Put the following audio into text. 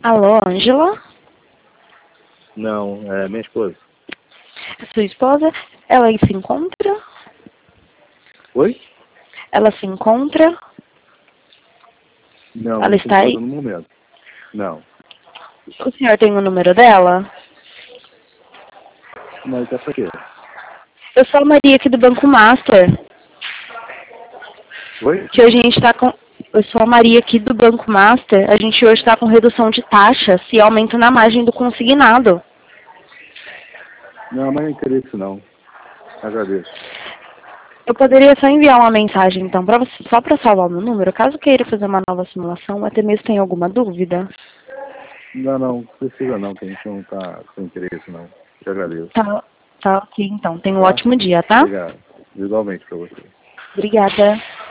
Alô, Ângela? Não, é minha esposa. Sua esposa? Ela aí se encontra? Oi? Ela se encontra? Não, Ela não se está aí? encontra no momento. Não. O senhor tem o número dela? Mas é pra quê? Eu sou a Maria aqui do Banco Master. Oi? Que hoje a gente está com... Eu sou a Maria aqui do Banco Master. A gente hoje está com redução de taxa se aumento na margem do consignado. Não, mas não é interesse não. Agradeço. Eu poderia só enviar uma mensagem, então, para você, só para salvar o meu número, caso queira fazer uma nova simulação, até mesmo tenha alguma dúvida. Não precisa não, que a gente não tá com interesse não. Te agradeço. Tá ok, então. Tenha um Tá? ótimo dia, tá? Obrigado. Igualmente pra você. Obrigada.